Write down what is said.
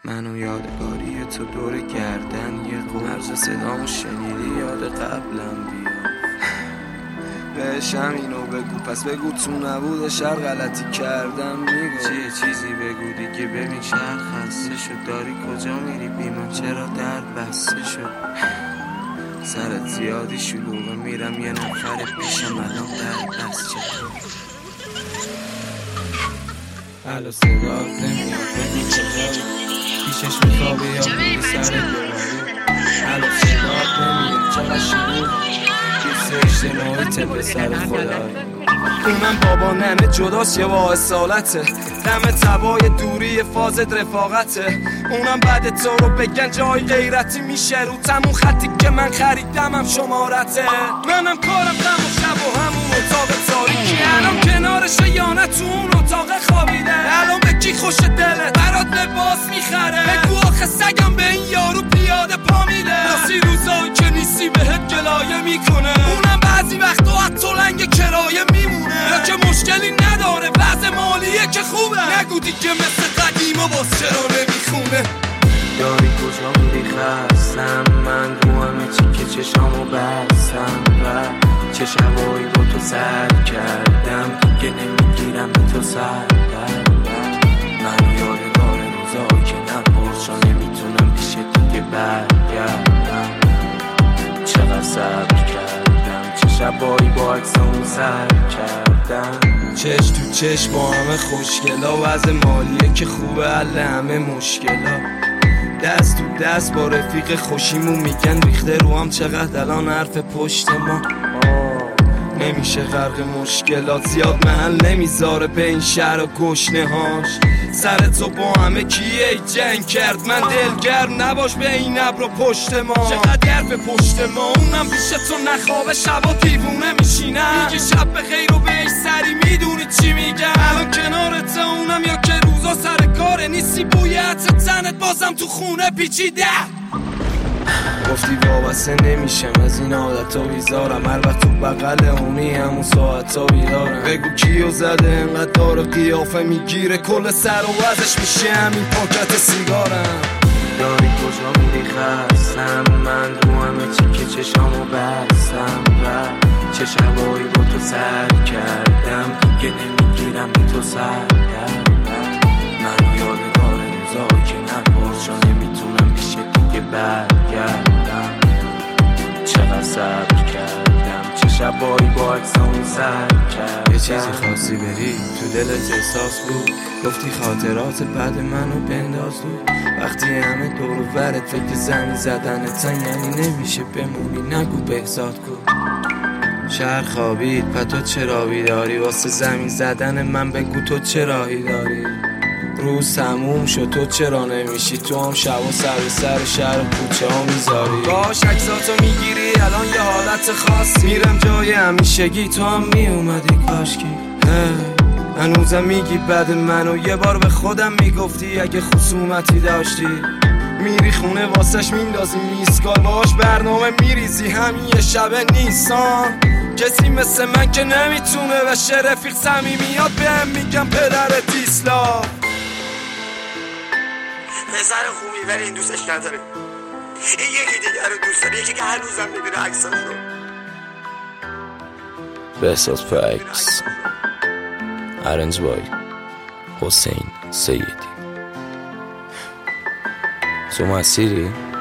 منو یادگاری تو دور گردن یه قرض صدامو شنیدی یاد قبلم بیا بهشم اینو بگو پس بگو تو نبوده شر غلطی کردم میگو چیزی بگو دیگه ببین شهر خسته شد داری کجا میری بیمان چرا درد بسته شد سرت زیادی شلوغه میرم یه نفر پیشم الان درد بست چطور الو صدات نمیاد بگی کجایی پیشش میخوابی یا بگی سر دواری الو صدات نمیاد چقدر شلوغ کیسه اجتماعی تپه سر خدایی اونم بابا ننه جداست یه با اصالته دم تبای دوری فازت رفاقته اونم بعد تو رو بگن جای غیرتی میشه رو تمون خطی که من خریدم هم شمارته منم کارم دم و شب و همون اتاق تاریکی الان کنارشه یا نه تو اون اتاق خوابیده الان به کی خوش دله برات لباس میخره بگو آخه سگم به این یارو پیاده پا میده راسی روزایی که نیستی بهت گلایه میکنه اونم بعضی وقتا حتی لنگ کرایه میمونه یا که مشکلی نداره وضع مالیه که خوبه نگو دیگه مثل قدیم و باز چرا نمیخونه داری کجا میری خستم من رو همه چی که چشامو بستم و چه شبایی با تو سر کردم دیگه نمیگیرم به تو سر کردم من یادگار روزایی که نپرسا نمیتونم پیش دیگه برگردم چقدر صبر کردم چه شبایی با عکسامو سر کردم چش تو چش با همه خوشگلا وضع مالیه که خوبه حل همه مشکلا دست تو دست با رفیق خوشیمون میگن ریخته رو هم چقدر الان حرف پشت ما نمیشه غرق مشکلات زیاد محل نمیذاره به این شهر و گشنه هاش سر تو با همه کیه جنگ کرد من دلگرم نباش به این ابر و پشت ما چقدر حرف پشت ما اونم پیش تو نخوابه شبا دیوونه میشینم میگه شب بخیر و بهش سری میدونی چی میگم الان کنارت اونم یا که روزا سر کاره نیستی بوی عطر تنت بازم تو خونه پیچیده گفتی وابسته نمیشم از این عادت ها بیزارم هر وقت تو بغل اونی همون ساعت ها بیدارم بگو کیو زده انقدر داره قیافه میگیره کل سر و وزش میشه همین پاکت سیگارم داری کجا میری خستم من رو همه چی که چشامو بستم و چه شبایی با تو سر کردم دیگه نمیگیرم به تو سر کردم من یادگار روزایی که نپرسا نمیتونم پیش دیگه برگردم چقدر صبر کردم چه شبایی با عکسامو سر کردم یه چیزی خواستی بری تو دلت احساس بود گفتی خاطرات بعد منو بنداز بود وقتی همه دور و برت فکر زنی زدنتن یعنی نمیشه بمونی نگو بهزاد کن شهر خوابید پا تو چرا بیداری واسه زمین زدن من بگو تو چراهی داری روز تموم شد تو چرا نمیشی تو هم شب و سر شهر و کوچه ها میذاری باش عکساتو میگیری الان یه حالت خاص میرم جای همیشگی تو هم میومدی کاشکی هنوزم میگی بعد منو یه بار به خودم میگفتی اگه خصومتی داشتی میری خونه واسش میندازی میسکال باش برنامه میریزی همین یه شبه نیستان کسی مثل من که نمیتونه بشه رفیق صمیمیات بهم میگم پدر دیسلا پسر خوبی ولی این دوستش نداره این یکی دیگر رو دوست داره یکی که هر روزم میبینه عکساش رو بهزاد فکس ارنج بای حسین سیدی تو مسیری؟